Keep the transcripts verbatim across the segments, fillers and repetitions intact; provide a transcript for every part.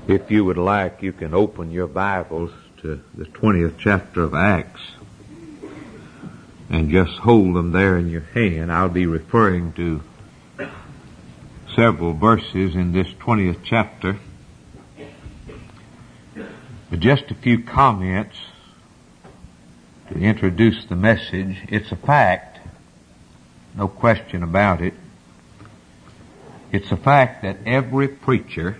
If you would like, you can open your Bibles to the twentieth chapter of Acts and just hold them there in your hand. I'll be referring to several verses in this twentieth chapter. But just a few comments to introduce the message. It's a fact, no question about it. It's a fact that every preacher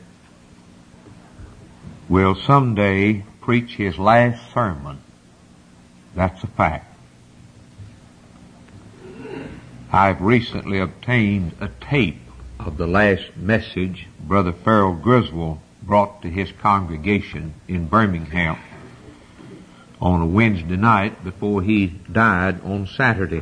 will someday preach his last sermon. That's a fact. I've recently obtained a tape of the last message Brother Farrell Griswold brought to his congregation in Birmingham on a Wednesday night before he died on Saturday.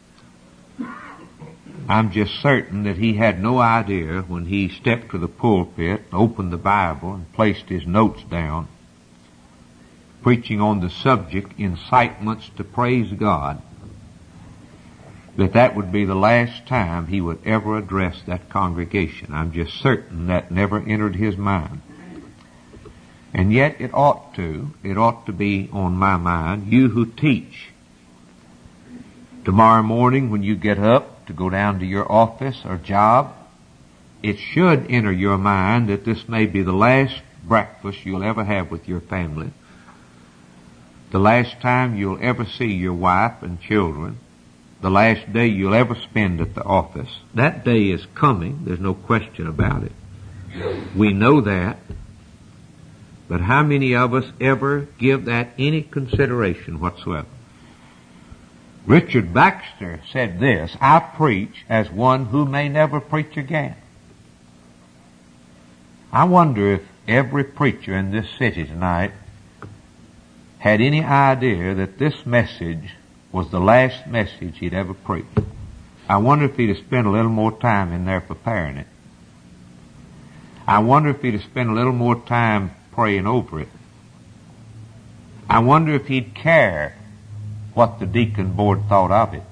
I'm just certain that he had no idea when he stepped to the pulpit, opened the Bible, and placed his notes down, preaching on the subject, incitements to praise God, that that would be the last time he would ever address that congregation. I'm just certain that never entered his mind. And yet it ought to. It ought to be on my mind. You who teach, tomorrow morning when you get up to go down to your office or job, it should enter your mind that this may be the last breakfast you'll ever have with your family, the last time you'll ever see your wife and children, the last day you'll ever spend at the office. That day is coming, there's no question about it. We know that. But how many of us ever give that any consideration whatsoever? Richard Baxter said this, "I preach as one who may never preach again." I wonder if every preacher in this city tonight had any idea that this message was the last message he'd ever preached. I wonder if he'd have spent a little more time in there preparing it. I wonder if he'd have spent a little more time praying over it. I wonder if he'd care what the deacon board thought of it.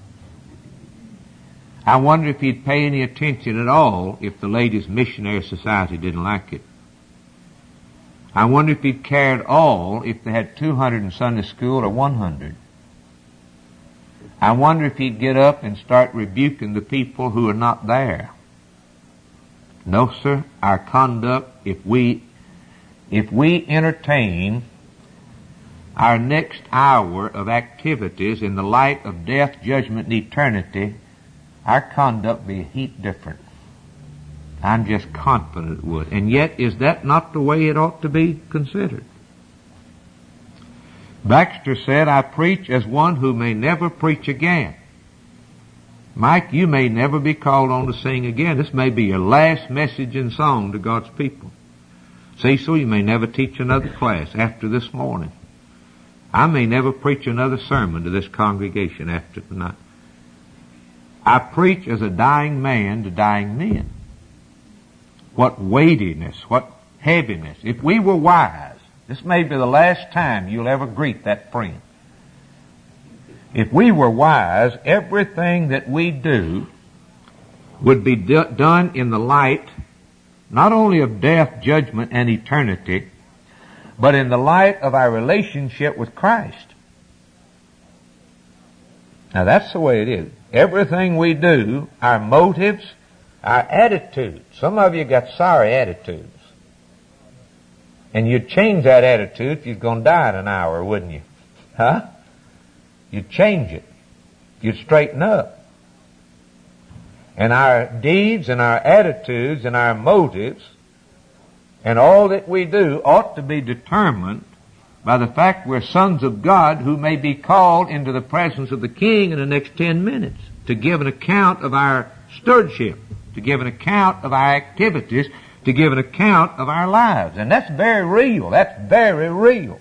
I wonder if he'd pay any attention at all if the Ladies Missionary Society didn't like it. I wonder if he'd care at all if they had two hundred in Sunday school or one hundred. I wonder if he'd get up and start rebuking the people who are not there. No, sir. Our conduct, if we, if we entertain our next hour of activities in the light of death, judgment, and eternity, our conduct be a heap different. I'm just confident it would. And yet, is that not the way it ought to be considered? Baxter said, "I preach as one who may never preach again." Mike, you may never be called on to sing again. This may be your last message in song to God's people. Cecil, you may never teach another class after this morning. I may never preach another sermon to this congregation after tonight. I preach as a dying man to dying men. What weightiness, what heaviness. If we were wise, this may be the last time you'll ever greet that friend. If we were wise, everything that we do would be do- done in the light not only of death, judgment, and eternity, but in the light of our relationship with Christ. Now that's the way it is. Everything we do, our motives, our attitudes. Some of you got sorry attitudes. And you'd change that attitude if you're going to die in an hour, wouldn't you? Huh? You'd change it. You'd straighten up. And our deeds and our attitudes and our motives and all that we do ought to be determined by the fact we're sons of God who may be called into the presence of the King in the next ten minutes to give an account of our stewardship, to give an account of our activities, to give an account of our lives. And that's very real. That's very real.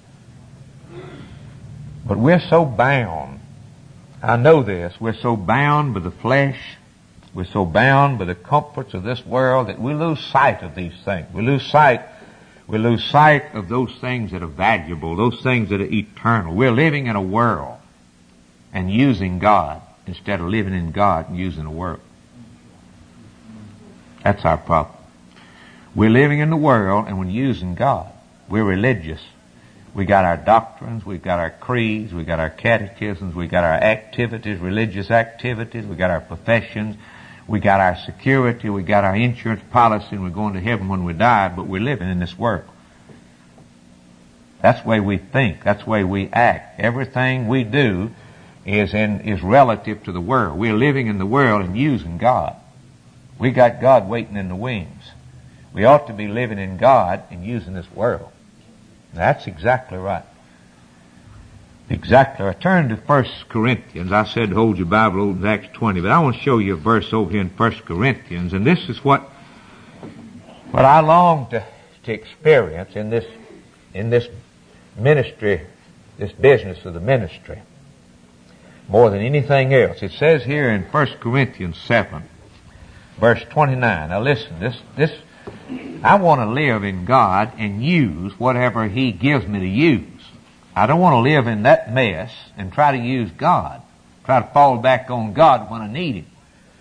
But we're so bound. I know this. We're so bound by the flesh. We're so bound by the comforts of this world that we lose sight of these things. We lose sight, we lose sight of those things that are valuable, those things that are eternal. We're living in a world and using God instead of living in God and using the world. That's our problem. We're living in the world and we're using God. We're religious. We got our doctrines, we've got our creeds, we've got our catechisms, we've got our activities, religious activities, we've got our professions, we got our security, we got our insurance policy, and we're going to heaven when we die, but we're living in this world. That's the way we think. That's the way we act. Everything we do is in, is relative to the world. We're living in the world and using God. We got God waiting in the wings. We ought to be living in God and using this world. That's exactly right. Exactly. I turned to First Corinthians. I said hold your Bible open to Acts twenty, but I want to show you a verse over here in First Corinthians, and this is what what I long to, to experience in this in this ministry, this business of the ministry, more than anything else. It says here in First Corinthians seven, verse twenty-nine. Now listen, this this I want to live in God and use whatever He gives me to use. I don't want to live in that mess and try to use God, try to fall back on God when I need Him.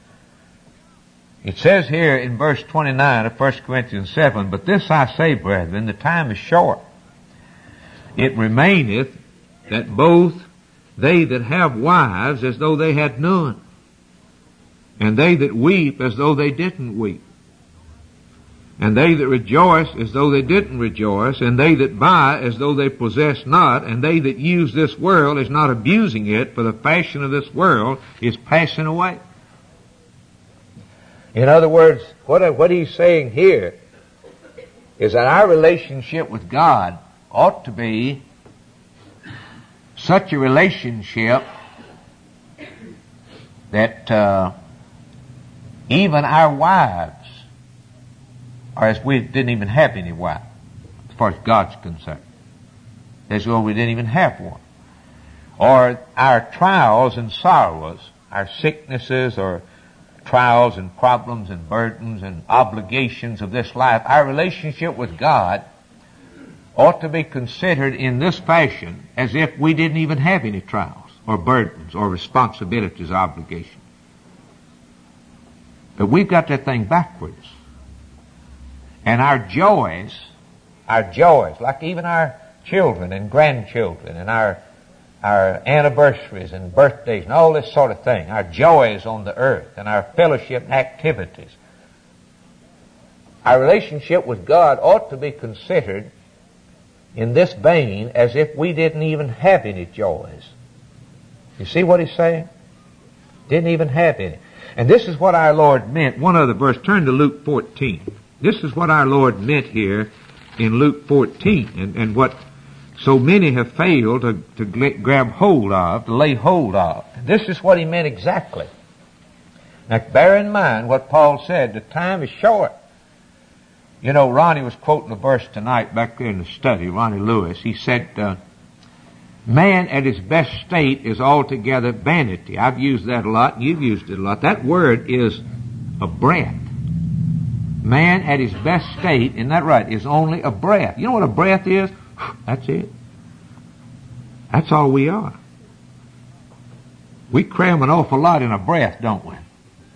It says here in verse twenty-nine of First Corinthians seven, but this I say, brethren, the time is short. It remaineth that both they that have wives as though they had none, and they that weep as though they didn't weep, and they that rejoice as though they didn't rejoice, and they that buy as though they possess not, and they that use this world as not abusing it, for the fashion of this world is passing away. In other words, what, what he's saying here is that our relationship with God ought to be such a relationship that uh, even our wives, or as we didn't even have any wife, as far as God's concerned, as though we didn't even have one, or our trials and sorrows, our sicknesses or trials and problems and burdens and obligations of this life, our relationship with God ought to be considered in this fashion as if we didn't even have any trials or burdens or responsibilities or obligations. But we've got that thing backwards. And our joys, our joys, like even our children and grandchildren and our our anniversaries and birthdays and all this sort of thing, our joys on the earth and our fellowship activities, our relationship with God ought to be considered in this vein as if we didn't even have any joys. You see what he's saying? Didn't even have any. And this is what our Lord meant. One other verse. Turn to Luke fourteen. This is what our Lord meant here in Luke fourteen, and, and what so many have failed to, to grab hold of, to lay hold of. This is what he meant exactly. Now bear in mind what Paul said, the time is short. You know, Ronnie was quoting a verse tonight back there in the study, Ronnie Lewis. He said, uh, man at his best state is altogether vanity. I've used that a lot, and you've used it a lot. That word is a breath. Man at his best state, isn't that right, is only a breath. You know what a breath is? That's it. That's all we are. We cram an awful lot in a breath, don't we?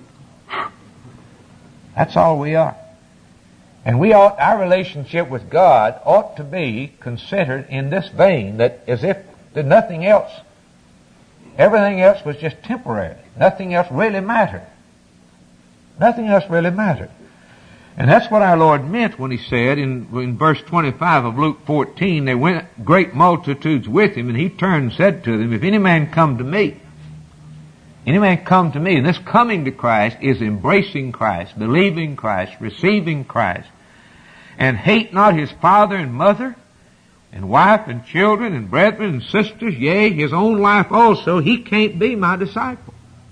That's all we are. And we ought, our relationship with God ought to be considered in this vein, that as if there's nothing else. Everything else was just temporary. Nothing else really mattered. Nothing else really mattered. And that's what our Lord meant when he said in, in verse twenty-five of Luke fourteen, there went great multitudes with him, and he turned and said to them, if any man come to me, any man come to me, and this coming to Christ is embracing Christ, believing Christ, receiving Christ, and hate not his father and mother, and wife and children and brethren and sisters, yea, his own life also, he can't be my disciple.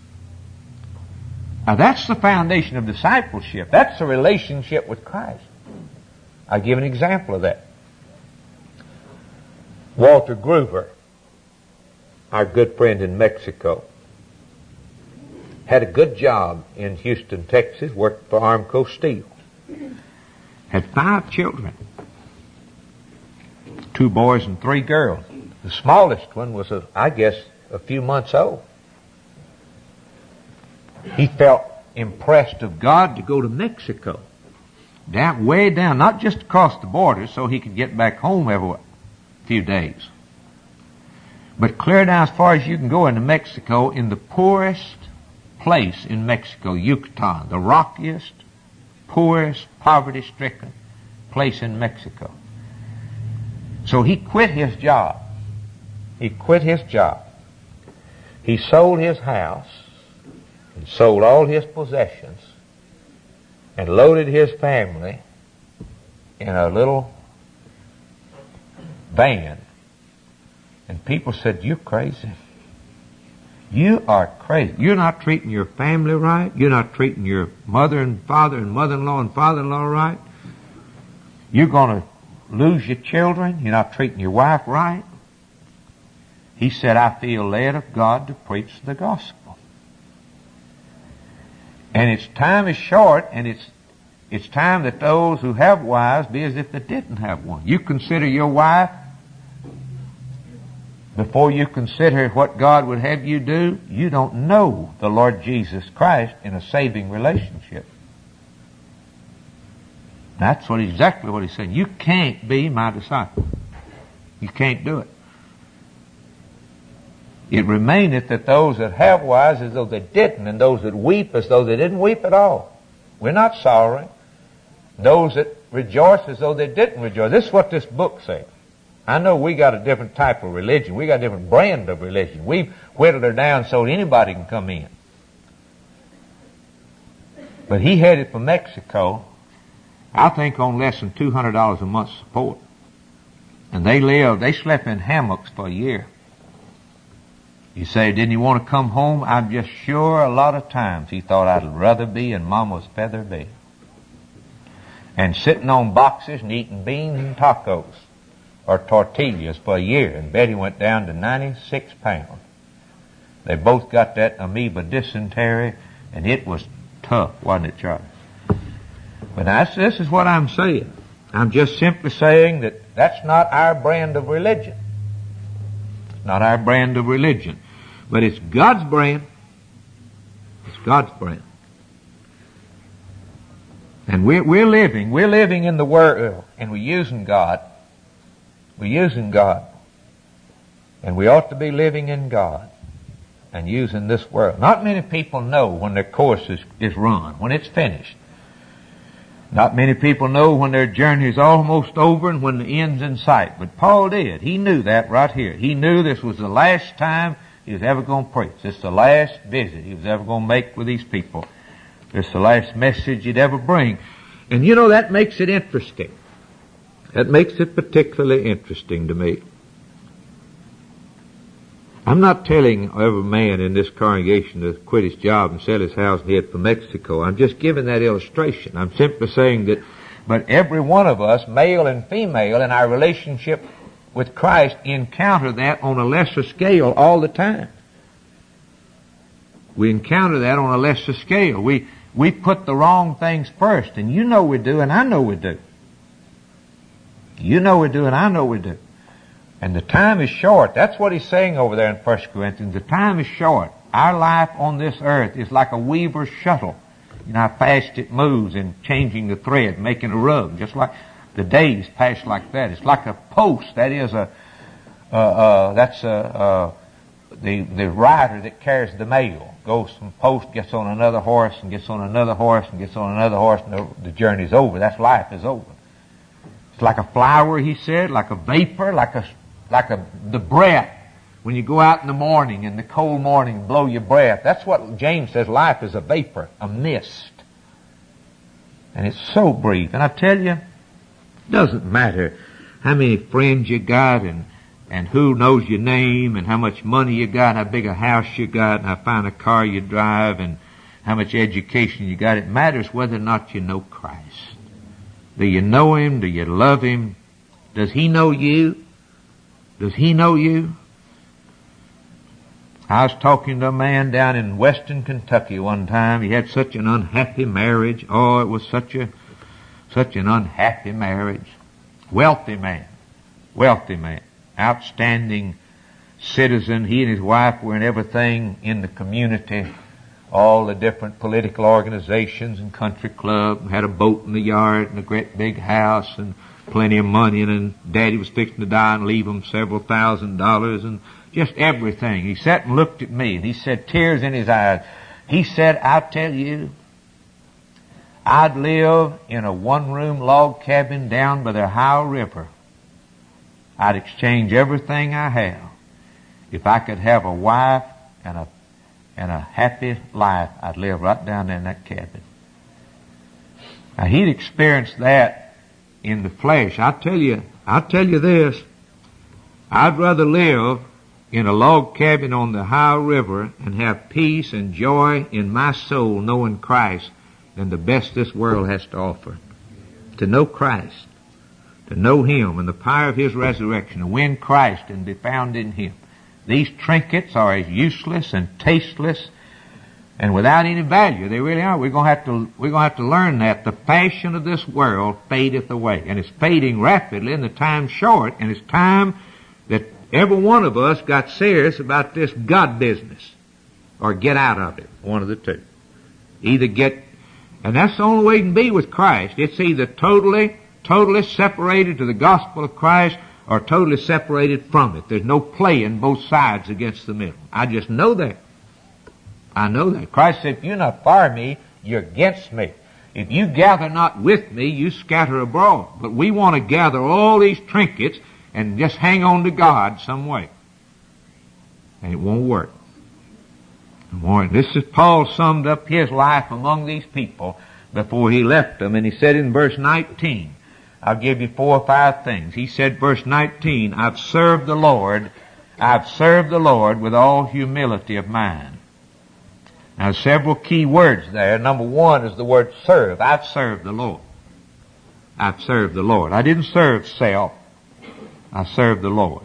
Now that's the foundation of discipleship. That's the relationship with Christ. I'll give an example of that. Walter Groover, our good friend in Mexico, had a good job in Houston, Texas, worked for Armco Steel. Had five children. Two boys and three girls. The smallest one was, a, I guess, a few months old. He felt impressed of God to go to Mexico down, way down, not just across the border so he could get back home every few days, but clear down as far as you can go into Mexico, in the poorest place in Mexico, Yucatan, the rockiest, poorest, poverty-stricken place in Mexico. So he quit his job. He quit his job. He sold his house and sold all his possessions and loaded his family in a little van. And people said, "You're crazy. You are crazy. You're not treating your family right. You're not treating your mother and father and mother-in-law and father-in-law right. You're going to lose your children. You're not treating your wife right." He said, "I feel led of God to preach the gospel. And its time is short, and it's it's time that those who have wives be as if they didn't have one." You consider your wife before you consider what God would have you do. You don't know the Lord Jesus Christ in a saving relationship. That's what exactly what he's saying. You can't be my disciple. You can't do it. It remaineth that those that have wives as though they didn't, and those that weep as though they didn't weep at all. We're not sorrowing. Those that rejoice as though they didn't rejoice. This is what this book says. I know we got a different type of religion. We got a different brand of religion. We've whittled her down so anybody can come in. But he headed for Mexico, I think, on less than two hundred dollars a month support. And they lived, they slept in hammocks for a year. You say, didn't he want to come home? I'm just sure a lot of times he thought, I'd rather be in Mama's feather bed. And sitting on boxes and eating beans and tacos or tortillas for a year. And Betty went down to ninety-six pounds. They both got that amoeba dysentery, and it was tough, wasn't it, Charlie? But that's, this is what I'm saying. I'm just simply saying that that's not our brand of religion. It's not our brand of religion. But it's God's brand. It's God's brand. And we're, we're living, we're living in the world, and we're using God. We're using God. And we ought to be living in God and using this world. Not many people know when their course is, is run, when it's finished. Not many people know when their journey is almost over and when the end's in sight. But Paul did. He knew that right here. He knew this was the last time he was ever going to preach. This is the last visit he was ever going to make with these people. This is the last message he'd ever bring. And you know, that makes it interesting. That makes it particularly interesting to me. I'm not telling every man in this congregation to quit his job and sell his house and head for Mexico. I'm just giving that illustration. I'm simply saying that, but every one of us, male and female, in our relationship with Christ, encounter that on a lesser scale all the time. We encounter that on a lesser scale. We, we put the wrong things first, and you know we do, and I know we do. You know we do, and I know we do. And the time is short. That's what he's saying over there in First Corinthians. The time is short. Our life on this earth is like a weaver's shuttle. You know how fast it moves in changing the thread, making a rug. Just like the days pass like that. It's like a post. That is a, uh, uh, that's a, uh, the, the rider that carries the mail. Goes from post, gets on another horse, and gets on another horse, and gets on another horse, and the, the journey's over. That's life is over. It's like a flower, he said, like a vapor, like a like a, the breath. When you go out in the morning, in the cold morning, and blow your breath. That's what James says, life is a vapor, a mist. And it's so brief. And I tell you, it doesn't matter how many friends you got, and, and who knows your name, and how much money you got, how big a house you got, and how fine a car you drive, and how much education you got. It matters whether or not you know Christ. Do you know Him? Do you love Him? Does He know you? Does He know you? I was talking to a man down in western Kentucky one time. He had such an unhappy marriage. Oh, it was such a, such an unhappy marriage. Wealthy man. Wealthy man. Outstanding citizen. He and his wife were in everything in the community. all the different political organizations and country club, had a boat in the yard and a great big house and plenty of money, and then Daddy was fixing to die and leave him several thousand dollars and just everything. He sat and looked at me, and he said, tears in his eyes, he said, I tell you, I'd live in a one-room log cabin down by the Ohio River. I'd exchange everything I have. If I could have a wife and a and a happy life, I'd live right down there in that cabin. Now, he'd experienced that in the flesh. I tell you, I tell you this, I'd rather live in a log cabin on the Ohio River and have peace and joy in my soul knowing Christ than the best this world has to offer. To know Christ, to know Him and the power of His resurrection, to win Christ and be found in Him. These trinkets are as useless and tasteless and without any value. They really are. We're going to have to, we're going to have to learn that the fashion of this world fadeth away. And it's fading rapidly, and the time's short, and it's time that every one of us got serious about this God business or get out of it. One of the two. Either get, and that's the only way it can be with Christ. It's either totally, totally separated to the gospel of Christ or totally separated from it. There's no playing both sides against the middle. I just know that. I know that. Christ said, if you're not for me, you're against me. If you gather not with me, you scatter abroad. But we want to gather all these trinkets and just hang on to God some way. And it won't work. It won't. This is Paul summed up his life among these people before he left them. And he said in verse nineteen, I'll give you four or five things. He said, verse nineteen, I've served the Lord, I've served the Lord with all humility of mind. Now, several key words there. Number one is the word serve. I've served the Lord. I've served the Lord. I didn't serve self. I served the Lord.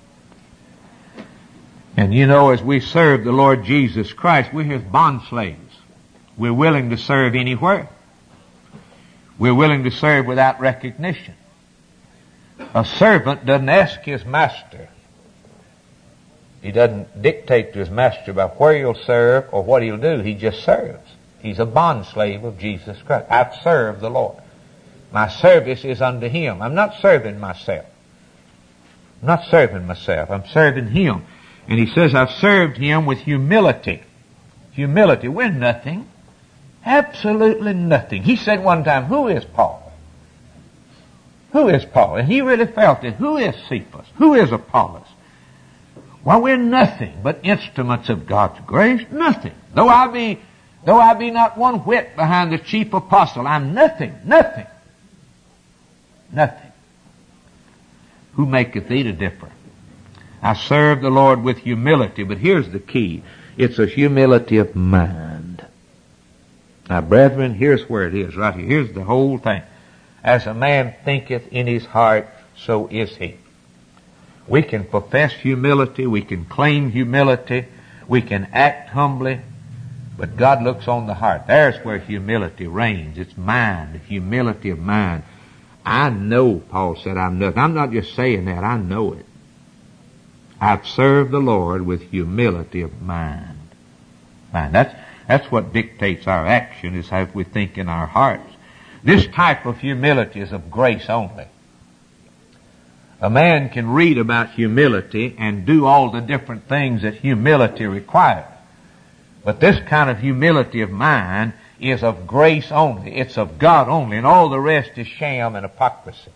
And you know, as we serve the Lord Jesus Christ, we're His bondslaves. We're willing to serve anywhere. We're willing to serve without recognition. A servant doesn't ask his master. He doesn't dictate to his master about where he'll serve or what he'll do. He just serves. He's a bondslave of Jesus Christ. I've served the Lord. My service is unto Him. I'm not serving myself. I'm not serving myself. I'm serving Him. And he says, I've served Him with humility. Humility. We're nothing. Absolutely nothing. He said one time, who is Paul? Who is Paul? And he really felt it. Who is Cephas? Who is Apollos? Well, we're nothing but instruments of God's grace. Nothing. Though I be, though I be not one whit behind the chief apostle, I'm nothing. Nothing. Nothing. Who maketh thee to differ? I serve the Lord with humility, but here's the key. It's a humility of mind. Now, brethren, here's where it is, right here. Here's the whole thing. As a man thinketh in his heart, so is he. We can profess humility, we can claim humility, we can act humbly, but God looks on the heart. There's where humility reigns. It's mind, the humility of mind. I know, Paul said, I'm nothing. I'm not just saying that, I know it. I've served the Lord with humility of mind. Mind. That's, that's what dictates our action, is how we think in our hearts. This type of humility is of grace only. A man can read about humility and do all the different things that humility requires. But this kind of humility of mind is of grace only. It's of God only, and all the rest is sham and hypocrisy.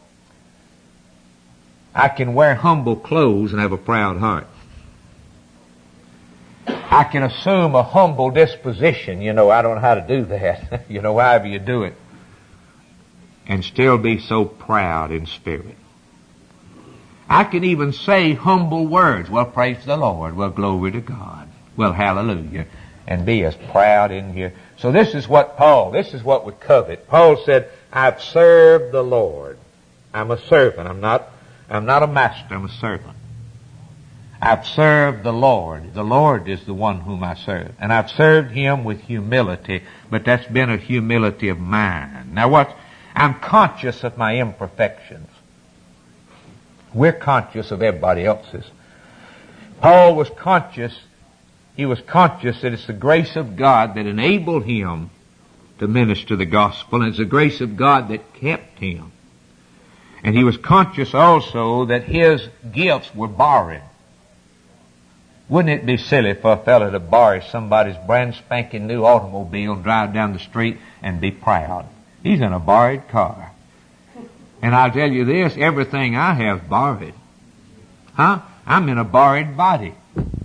I can wear humble clothes and have a proud heart. I can assume a humble disposition. You know, I don't know how to do that. You know, however you do it. And still be so proud in spirit. I can even say humble words. Well, praise the Lord. Well, glory to God. Well, hallelujah. And be as proud in here. So this is what Paul, this is what we covet. Paul said, I've served the Lord. I'm a servant. I'm not, I'm not a master. I'm a servant. I've served the Lord. The Lord is the one whom I serve. And I've served Him with humility, but that's been a humility of mind. Now what? I'm conscious of my imperfections. We're conscious of everybody else's. Paul was conscious he was conscious that it's the grace of God that enabled him to minister the gospel, and it's the grace of God that kept him. And he was conscious also that his gifts were borrowed. Wouldn't it be silly for a fellow to borrow somebody's brand spanking new automobile, drive down the street, and be proud? He's in a borrowed car. And I'll tell you this, everything I have borrowed. Huh? I'm in a borrowed body.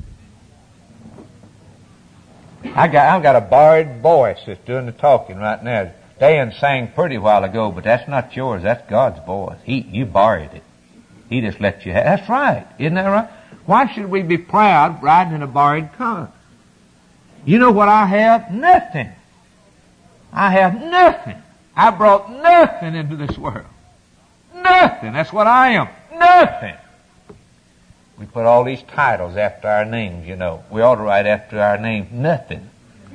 I got, I've got a borrowed voice that's doing the talking right now. Dan sang pretty while ago, but that's not yours. That's God's voice. He, you borrowed it. He just let you have it. That's right. Isn't that right? Why should we be proud riding in a borrowed car? You know what I have? Nothing. I have nothing. I brought nothing into this world. Nothing. That's what I am. Nothing. We put all these titles after our names, you know. We ought to write after our name, nothing.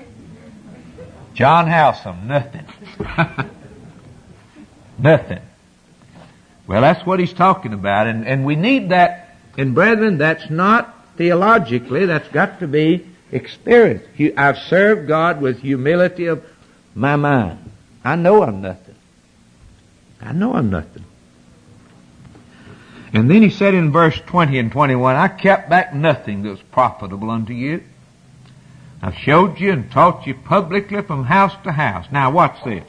John Howsam, nothing. Nothing. Well, that's what he's talking about, and, and we need that. And brethren, that's not theologically, that's got to be experienced. I've served God with humility of my mind. I know I'm nothing. I know I'm nothing. And then he said in verse twenty and twenty-one, I kept back nothing that was profitable unto you. I've showed you and taught you publicly from house to house. Now watch this.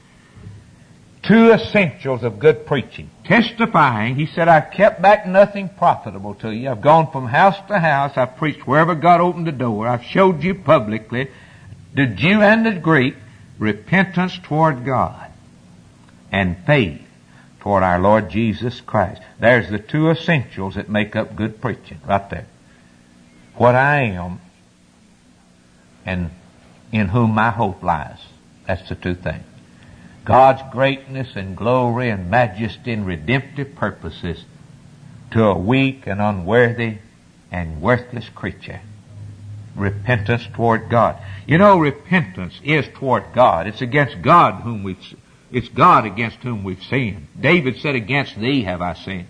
Two essentials of good preaching. Testifying, he said, I've kept back nothing profitable to you. I've gone from house to house. I've preached wherever God opened the door. I've showed you publicly, the Jew and the Greek, repentance toward God and faith toward our Lord Jesus Christ. There's the two essentials that make up good preaching, right there. What I am and in whom my hope lies. That's the two things. God's greatness and glory and majesty and redemptive purposes to a weak and unworthy and worthless creature. Repentance toward God. You know, repentance is toward God. It's against God whom we've It's God against whom we've sinned. David said, against thee have I sinned.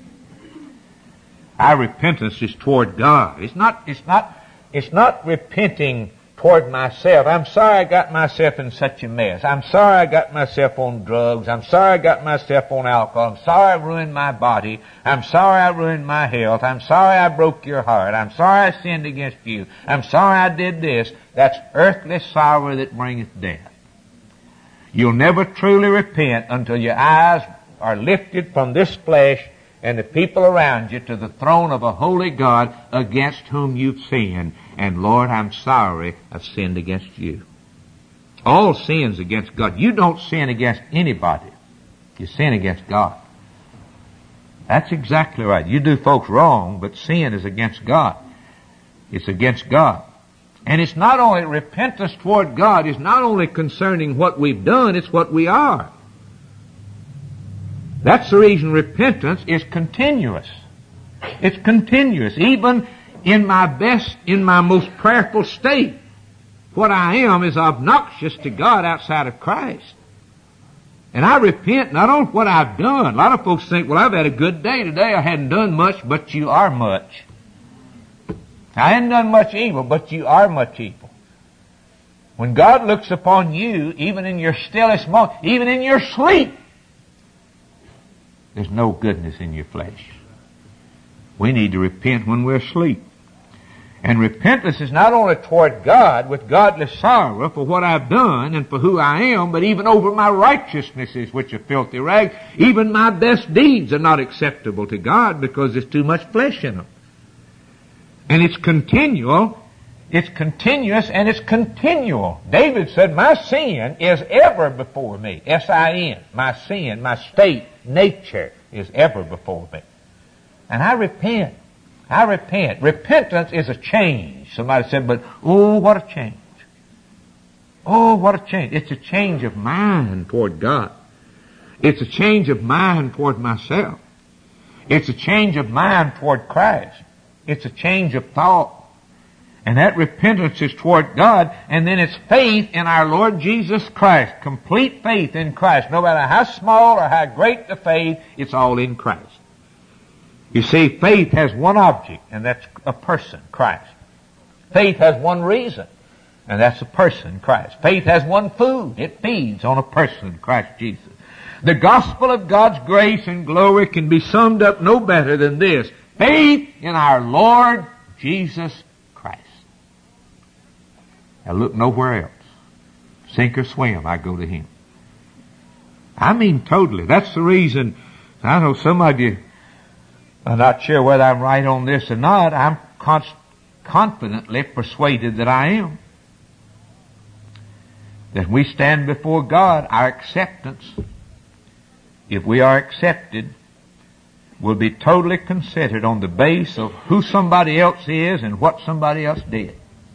Our repentance is toward God. It's not, it's not, it's not repenting toward myself. I'm sorry I got myself in such a mess. I'm sorry I got myself on drugs. I'm sorry I got myself on alcohol. I'm sorry I ruined my body. I'm sorry I ruined my health. I'm sorry I broke your heart. I'm sorry I sinned against you. I'm sorry I did this. That's earthly sorrow that bringeth death. You'll never truly repent until your eyes are lifted from this flesh and the people around you to the throne of a holy God against whom you've sinned. And Lord, I'm sorry I've sinned against you. All sins against God. You don't sin against anybody. You sin against God. That's exactly right. You do folks wrong, but sin is against God. It's against God. And it's not only repentance toward God, it's not only concerning what we've done, it's what we are. That's the reason repentance is continuous. It's continuous. Even in my best, in my most prayerful state, what I am is obnoxious to God outside of Christ. And I repent not on what I've done. A lot of folks think, well, I've had a good day today. I hadn't done much, but you are much. I hadn't done much evil, but you are much evil. When God looks upon you, even in your stillest moment, even in your sleep, there's no goodness in your flesh. We need to repent when we're asleep. And repentance is not only toward God with godly sorrow for what I've done and for who I am, but even over my righteousnesses, which are filthy rags. Even my best deeds are not acceptable to God because there's too much flesh in them. And it's continual, it's continuous, and it's continual. David said, my sin is ever before me. S I N. My sin, my state, nature is ever before me. And I repent. I repent. Repentance is a change. Somebody said, but, oh, what a change. Oh, what a change. It's a change of mind toward God. It's a change of mind toward myself. It's a change of mind toward Christ. It's a change of thought. And that repentance is toward God, and then it's faith in our Lord Jesus Christ. Complete faith in Christ. No matter how small or how great the faith, it's all in Christ. You see, faith has one object, and that's a person, Christ. Faith has one reason, and that's a person, Christ. Faith has one food. It feeds on a person, Christ Jesus. The gospel of God's grace and glory can be summed up no better than this: faith in our Lord Jesus Christ. I look nowhere else. Sink or swim, I go to Him. I mean totally. That's the reason. I know some of you are not sure whether I'm right on this or not. I'm con- confidently persuaded that I am. That we stand before God, our acceptance, if we are accepted, will be totally considered on the base of who somebody else is and what somebody else did.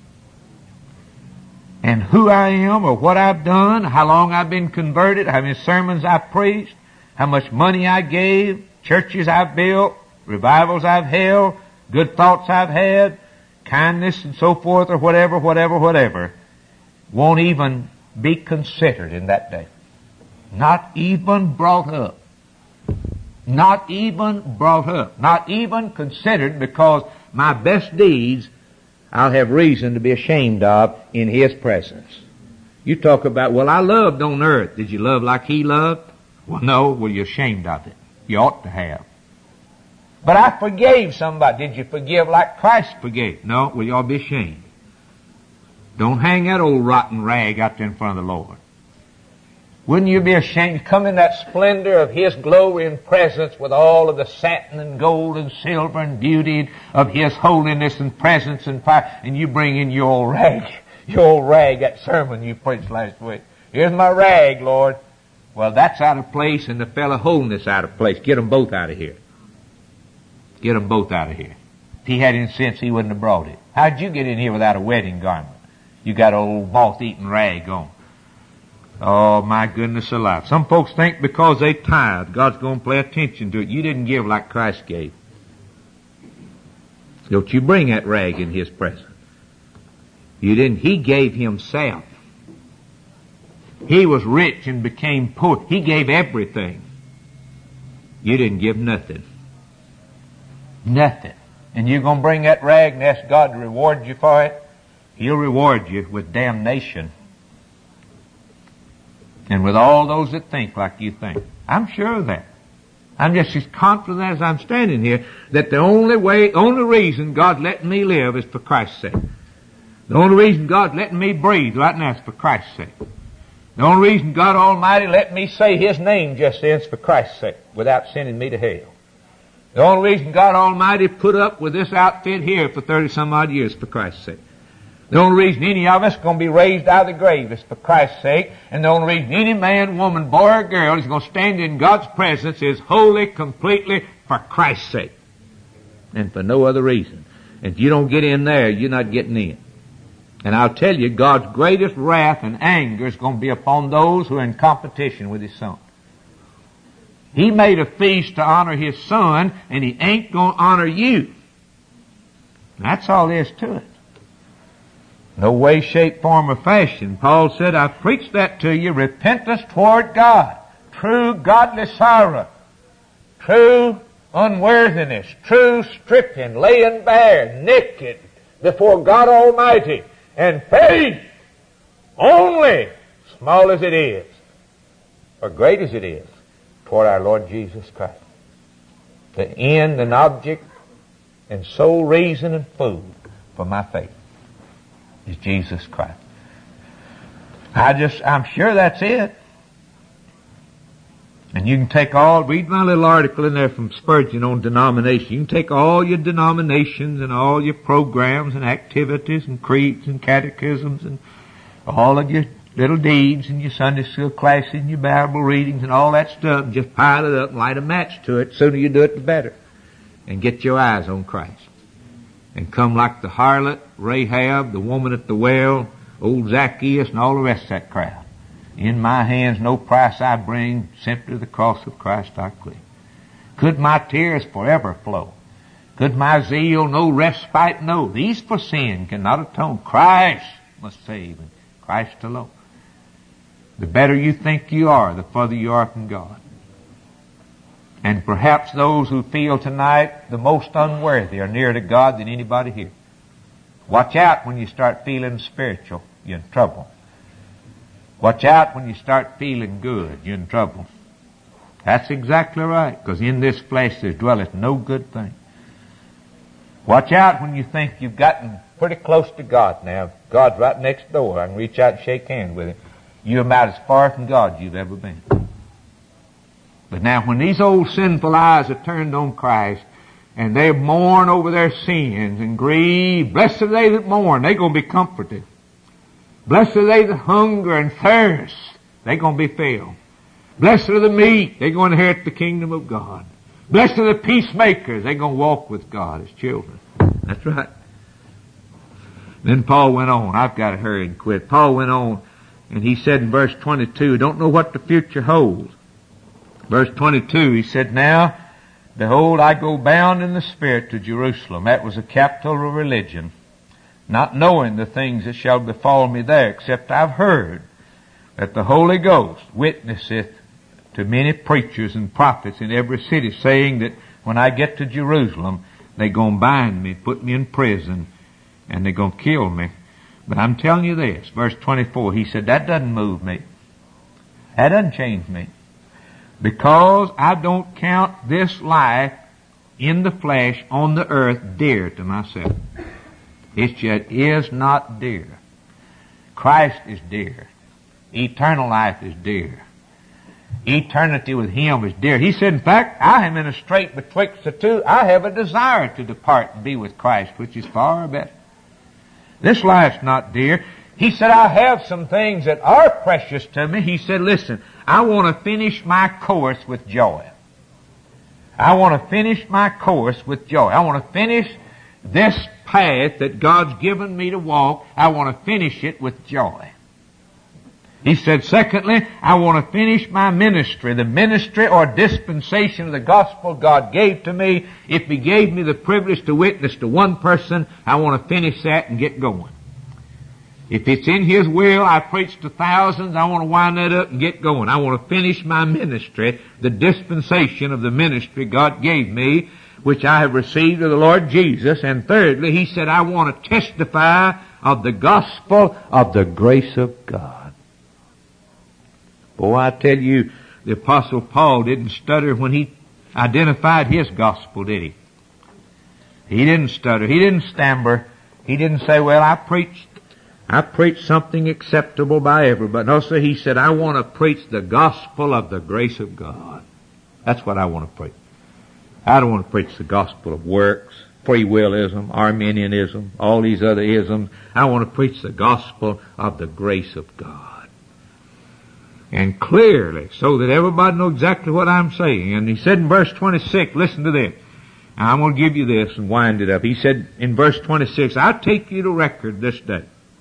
And who I am or what I've done, how long I've been converted, how many sermons I've preached, how much money I gave, churches I've built, revivals I've held, good thoughts I've had, kindness and so forth, or whatever, whatever, whatever, won't even be considered in that day. Not even brought up. Not even brought up. Not even considered, because my best deeds I'll have reason to be ashamed of in His presence. You talk about, well, I loved on earth. Did you love like He loved? Well, no. Well, you're ashamed of it. You ought to have. But I forgave somebody. Did you forgive like Christ forgave? No. Well, you ought to be ashamed. Don't hang that old rotten rag out there in front of the Lord. Wouldn't you be ashamed to come in that splendor of His glory and presence with all of the satin and gold and silver and beauty of His holiness and presence and fire, and you bring in your old rag, your old rag, that sermon you preached last week. Here's my rag, Lord. Well, that's out of place, and the fellow holding this out of place. Get them both out of here. Get them both out of here. If He had any sense, He wouldn't have brought it. How'd you get in here without a wedding garment? You got an old moth-eaten rag on. Oh, my goodness alive. Some folks think because they tithe, God's going to pay attention to it. You didn't give like Christ gave. Don't you bring that rag in His presence. You didn't. He gave Himself. He was rich and became poor. He gave everything. You didn't give nothing. Nothing. And you're going to bring that rag and ask God to reward you for it? He'll reward you with damnation. And with all those that think like you think. I'm sure of that. I'm just as confident as I'm standing here that the only way, only reason God letting me live is for Christ's sake. The only reason God letting me breathe right now is for Christ's sake. The only reason God Almighty let me say His name just then is for Christ's sake, without sending me to hell. The only reason God Almighty put up with this outfit here for thirty some odd years is for Christ's sake. The only reason any of us is going to be raised out of the grave is for Christ's sake. And the only reason any man, woman, boy, or girl is going to stand in God's presence is wholly, completely for Christ's sake. And for no other reason. And if you don't get in there, you're not getting in. And I'll tell you, God's greatest wrath and anger is going to be upon those who are in competition with His Son. He made a feast to honor His Son, and He ain't going to honor you. That's all there is to it. No way, shape, form, or fashion. Paul said, I preached that to you, repentance toward God, true godly sorrow, true unworthiness, true stripping, laying bare, naked before God Almighty, and faith only, small as it is, or great as it is, toward our Lord Jesus Christ. The end and object and sole reason and food for my faith is Jesus Christ. I just, I'm sure that's it. And you can take all, read my little article in there from Spurgeon on denomination. You can take all your denominations and all your programs and activities and creeds and catechisms and all of your little deeds and your Sunday school classes and your Bible readings and all that stuff, and just pile it up and light a match to it. The sooner you do it, the better. And get your eyes on Christ. And come like the harlot, Rahab, the woman at the well, old Zacchaeus, and all the rest of that crowd. In my hands no price I bring, simply the cross of Christ I cling. Could my tears forever flow? Could my zeal no respite know? These for sin cannot atone. Christ must save, and Christ alone. The better you think you are, the further you are from God. And perhaps those who feel tonight the most unworthy are nearer to God than anybody here. Watch out when you start feeling spiritual. You're in trouble. Watch out when you start feeling good. You're in trouble. That's exactly right, because in this flesh there dwelleth no good thing. Watch out when you think you've gotten pretty close to God now. God's right next door. I can reach out and shake hands with Him. You're about as far from God as you've ever been. But now when these old sinful eyes are turned on Christ, and they mourn over their sins and grieve, blessed are they that mourn, they're going to be comforted. Blessed are they that hunger and thirst, they're going to be filled. Blessed are the meek, they're going to inherit the kingdom of God. Blessed are the peacemakers, they're going to walk with God as children. That's right. Then Paul went on. I've got to hurry and quit. Paul went on, and he said in verse twenty-two, don't know what the future holds. Verse twenty-two, he said, now, behold, I go bound in the Spirit to Jerusalem. That was the capital of religion. Not knowing the things that shall befall me there, except I've heard that the Holy Ghost witnesseth to many preachers and prophets in every city, saying that when I get to Jerusalem, they're going to bind me, put me in prison, and they're going to kill me. But I'm telling you this, verse twenty-four, he said, that doesn't move me. That doesn't change me. Because I don't count this life in the flesh on the earth dear to myself. It yet is not dear. Christ is dear. Eternal life is dear. Eternity with Him is dear. He said, in fact, I am in a strait betwixt the two. I have a desire to depart and be with Christ, which is far better. This life's not dear. He said, I have some things that are precious to me. He said, listen, I want to finish my course with joy. I want to finish my course with joy. I want to finish this path that God's given me to walk. I want to finish it with joy. He said, secondly, I want to finish my ministry, the ministry or dispensation of the gospel God gave to me. If He gave me the privilege to witness to one person, I want to finish that and get going. If it's in His will, I preach to thousands, I want to wind that up and get going. I want to finish my ministry, the dispensation of the ministry God gave me, which I have received of the Lord Jesus. And thirdly, he said, I want to testify of the gospel of the grace of God. Boy, I tell you, the Apostle Paul didn't stutter when he identified his gospel, did he? He didn't stutter. He didn't stammer. He didn't say, well, I preached, I preached something acceptable by everybody. No, sir, he said, I want to preach the gospel of the grace of God. That's what I want to preach. I don't want to preach the gospel of works, free willism, Arminianism, all these other isms. I want to preach the gospel of the grace of God. And clearly, so that everybody knows exactly what I'm saying. And he said in verse twenty-six, listen to this. Now, I'm going to give you this and wind it up. He said in verse twenty-six, I take you to record this day.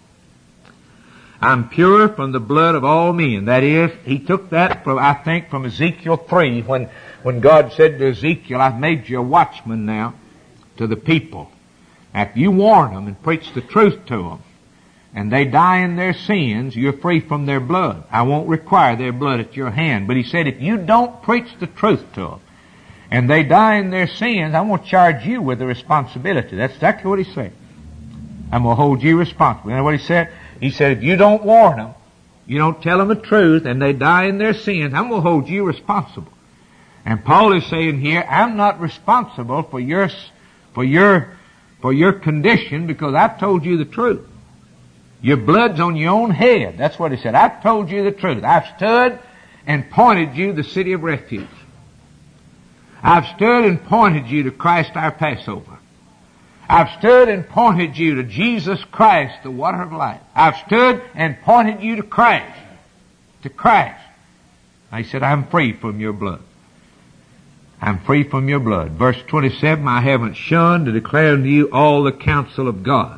I'm pure from the blood of all men. That is, he took that from, I think, from Ezekiel three, when, when God said to Ezekiel, I've made you a watchman now to the people. Now, if you warn them and preach the truth to them, and they die in their sins, you're free from their blood. I won't require their blood at your hand. But he said, if you don't preach the truth to them, and they die in their sins, I'm going to charge you with the responsibility. That's exactly what he said. I'm going to hold you responsible. You know what he said? He said, if you don't warn them, you don't tell them the truth, and they die in their sins, I'm going to hold you responsible. And Paul is saying here, I'm not responsible for your, for your, for your condition, because I've told you the truth. Your blood's on your own head. That's what he said. I've told you the truth. I've stood and pointed you the city of refuge. I've stood and pointed you to Christ our Passover. I've stood and pointed you to Jesus Christ, the water of life. I've stood and pointed you to Christ. To Christ. He said, I'm free from your blood. I'm free from your blood. Verse twenty-seven, I haven't shunned to declare unto you all the counsel of God.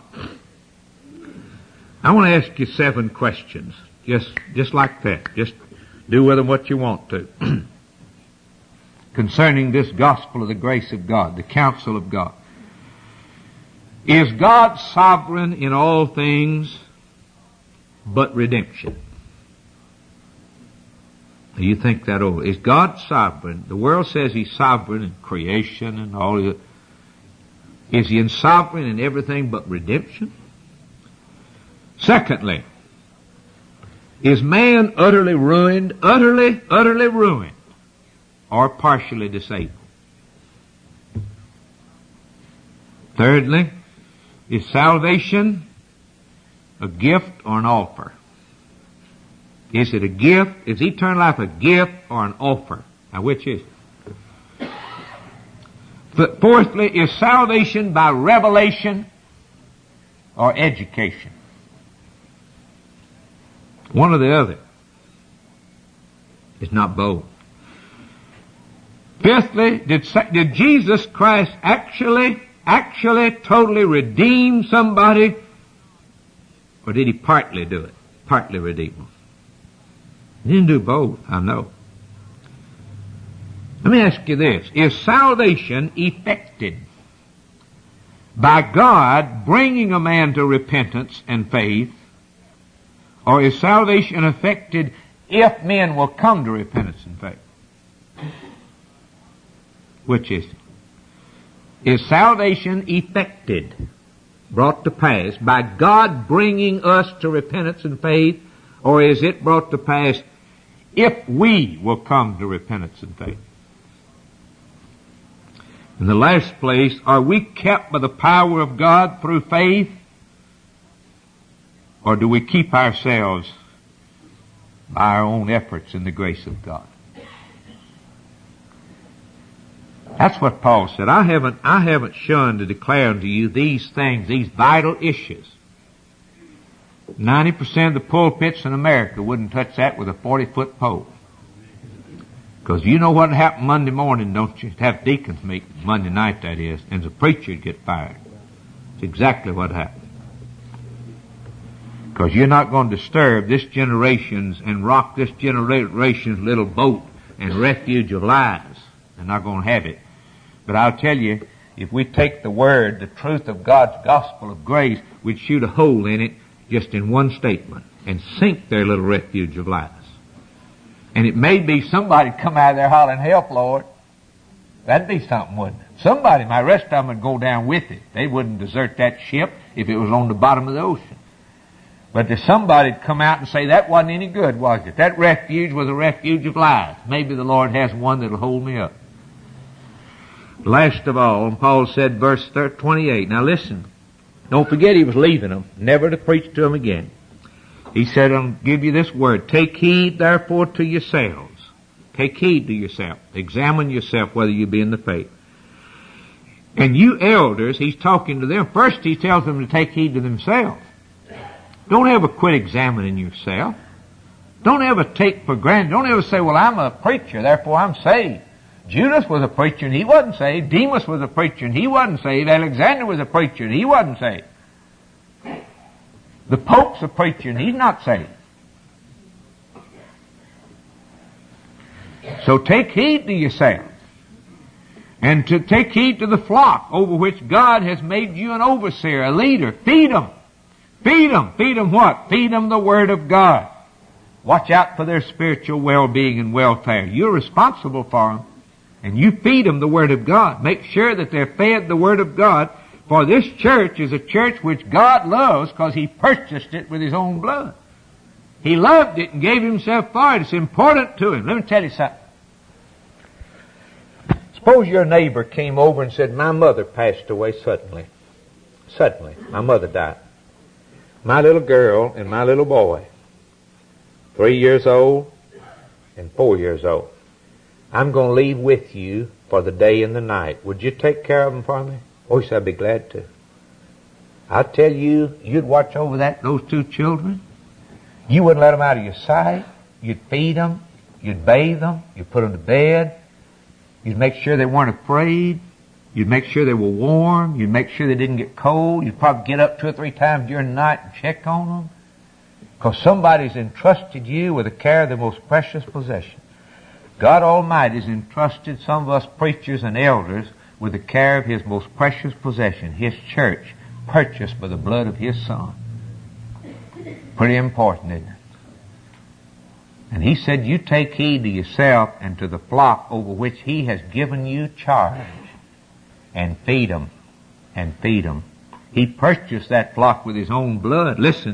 I want to ask you seven questions, just just like that. Just do with them what you want to. Concerning this gospel of the grace of God, the counsel of God. Is God sovereign in all things but redemption? You think that over. Is God sovereign? The world says He's sovereign in creation and all of it. Is He sovereign in everything but redemption? Secondly, is man utterly ruined, utterly, utterly ruined, or partially disabled? Thirdly, is salvation a gift or an offer? Is it a gift? Is eternal life a gift or an offer? Now, which is it? But fourthly, is salvation by revelation or education? One or the other. It's not both. Fifthly, did, did Jesus Christ actually, actually, totally redeem somebody, or did he partly do it? Partly redeem them. He didn't do both, I know. Let me ask you this. Is salvation effected by God bringing a man to repentance and faith, or is salvation affected if men will come to repentance and faith? Which is it? Is salvation effected, brought to pass, by God bringing us to repentance and faith, or is it brought to pass if we will come to repentance and faith? In the last place, are we kept by the power of God through faith, or do we keep ourselves by our own efforts in the grace of God? That's what Paul said. I haven't, I haven't shunned to declare unto you these things, these vital issues. Ninety percent of the pulpits in America wouldn't touch that with a forty-foot pole. Because you know what happened Monday morning, don't you? Have deacons meet Monday night, that is, and the preacher would get fired. It's exactly what happened. Because you're not going to disturb this generation's and rock this generation's little boat and refuge of lies. They're not going to have it. But I'll tell you, if we take the word, the truth of God's gospel of grace, we'd shoot a hole in it just in one statement and sink their little refuge of lies. And it may be somebody come out of there hollering, "Help, Lord." That'd be something, wouldn't it? Somebody, my rest of them would go down with it. They wouldn't desert that ship if it was on the bottom of the ocean. But if somebody'd come out and say, "That wasn't any good, was it? That refuge was a refuge of lies. Maybe the Lord has one that'll hold me up." Last of all, Paul said, verse twenty-eight. Now listen. Don't forget he was leaving them, never to preach to them again. He said, "I'll give you this word. Take heed therefore to yourselves." Take heed to yourself. Examine yourself whether you be in the faith. And you elders, he's talking to them. First he tells them to take heed to themselves. Don't ever quit examining yourself. Don't ever take for granted. Don't ever say, "Well, I'm a preacher, therefore I'm saved." Judas was a preacher and he wasn't saved. Demas was a preacher and he wasn't saved. Alexander was a preacher and he wasn't saved. The Pope's a preacher and he's not saved. So take heed to yourself. And to take heed to the flock over which God has made you an overseer, a leader. Feed them. Feed them. Feed them what? Feed them the Word of God. Watch out for their spiritual well-being and welfare. You're responsible for them. And you feed them the Word of God. Make sure that they're fed the Word of God. For this church is a church which God loves because He purchased it with His own blood. He loved it and gave Himself for it. It's important to Him. Let me tell you something. Suppose your neighbor came over and said, "My mother passed away suddenly. Suddenly. My mother died. My little girl and my little boy, three years old and four years old. I'm going to leave with you for the day and the night. Would you take care of them for me?" Oh, he said, "I'd be glad to." I tell you, you'd watch over that, those two children. You wouldn't let them out of your sight. You'd feed them. You'd bathe them. You'd put them to bed. You'd make sure they weren't afraid. You'd make sure they were warm. You'd make sure they didn't get cold. You'd probably get up two or three times during the night and check on them. Because somebody's entrusted you with the care of the most precious possession. God Almighty has entrusted some of us preachers and elders with the care of His most precious possession, His church, purchased by the blood of His Son. Pretty important, isn't it? And He said, "You take heed to yourself and to the flock over which He has given you charge, and feed them, and feed them." He purchased that flock with His own blood. Listen,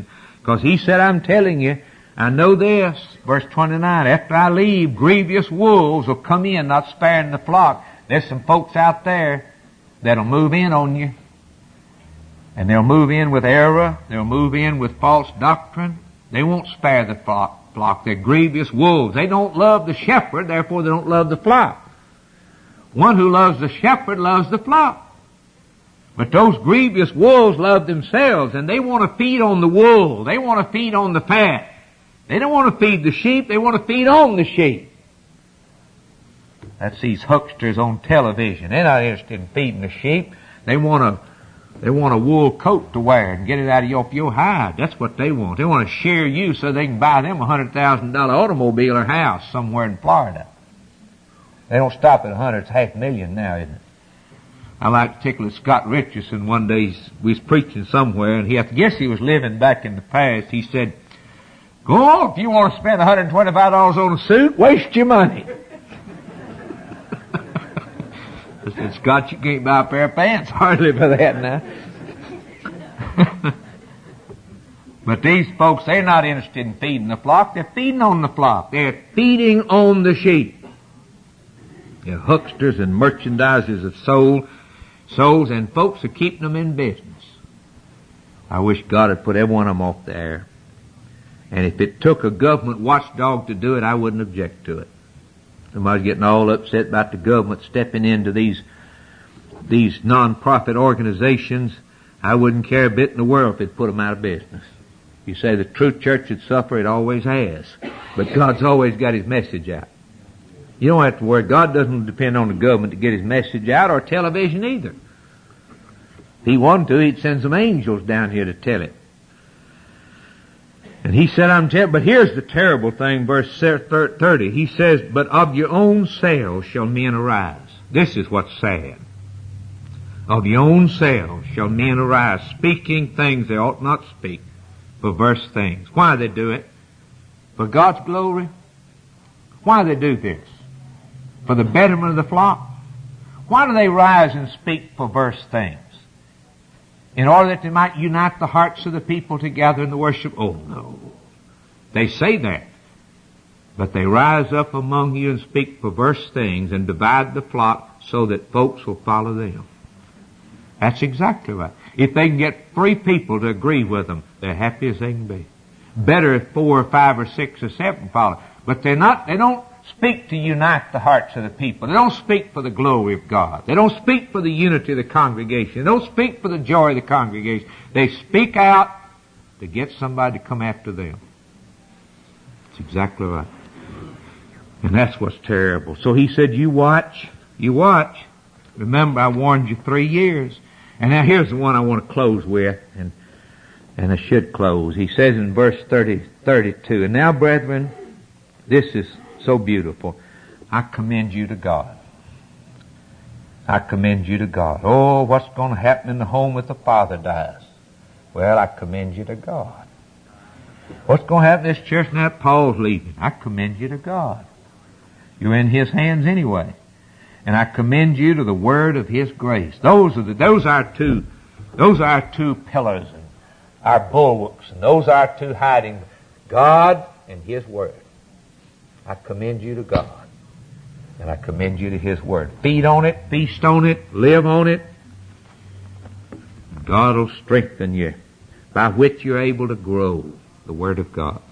Because he said, I'm telling you, I know this, verse twenty-nine, after I leave, grievous wolves will come in, not sparing the flock. There's some folks out there that'll move in on you. And they'll move in with error. They'll move in with false doctrine. They won't spare the flock. flock. They're grievous wolves. They don't love the shepherd, therefore they don't love the flock. One who loves the shepherd loves the flock. But those grievous wolves love themselves, and they want to feed on the wool. They want to feed on the fat. They don't want to feed the sheep. They want to feed on the sheep. That's these hucksters on television. They're not interested in feeding the sheep. They want a, they want a wool coat to wear and get it out of your, your hide. That's what they want. They want to share you so they can buy them a hundred thousand dollar automobile or house somewhere in Florida. They don't stop at a hundred. It's half a million now, isn't it? I like to tickle Scott Richardson. One day we was preaching somewhere, and he, I guess he was living back in the past. He said, "Go on, if you want to spend one hundred twenty-five dollars on a suit, waste your money." I said, "Scott, you can't buy a pair of pants hardly for that now." But these folks, they're not interested in feeding the flock. They're feeding on the flock. They're feeding on the sheep. They're hucksters and merchandisers of soul, souls, and folks are keeping them in business. I wish God had put every one of them off the air. And if it took a government watchdog to do it, I wouldn't object to it. Somebody's getting all upset about the government stepping into these these non-profit organizations. I wouldn't care a bit in the world if it put them out of business. You say the true church would suffer, it always has. But God's always got His message out. You don't have to worry. God doesn't depend on the government to get His message out, or television either. If He wanted to, He'd send some angels down here to tell it. And He said, I'm telling, but here's the terrible thing, verse thirty. He says, but of your own selves shall men arise. This is what's sad. Of your own selves shall men arise, speaking things they ought not speak, perverse things. Why do they do it? For God's glory? Why do they do this? For the betterment of the flock? Why do they rise and speak perverse things? In order that they might unite the hearts of the people together in the worship? Oh no. They say that. But they rise up among you and speak perverse things and divide the flock so that folks will follow them. That's exactly right. If they can get three people to agree with them, they're happy as they can be. Better if four or five or six or seven follow. But they're not, they don't speak to unite the hearts of the people. They don't speak for the glory of God. They don't speak for the unity of the congregation. They don't speak for the joy of the congregation. They speak out to get somebody to come after them. That's exactly right. And that's what's terrible. So he said, you watch, you watch. Remember, I warned you three years. And now here's the one I want to close with, and and I should close. He says in verse thirty, thirty-two, and now, brethren, this is so beautiful. I commend you to God. I commend you to God. Oh, what's going to happen in the home if the father dies? Well, I commend you to God. What's going to happen in this church now that Paul's leaving? I commend you to God. You're in His hands anyway. And I commend you to the word of His grace. Those are the, those are our two, those are our two pillars and our bulwarks, and those are our two hiding, God and His word. I commend you to God, and I commend you to His word. Feed on it, feast on it, live on it. God will strengthen you, by which you're able to grow the word of God.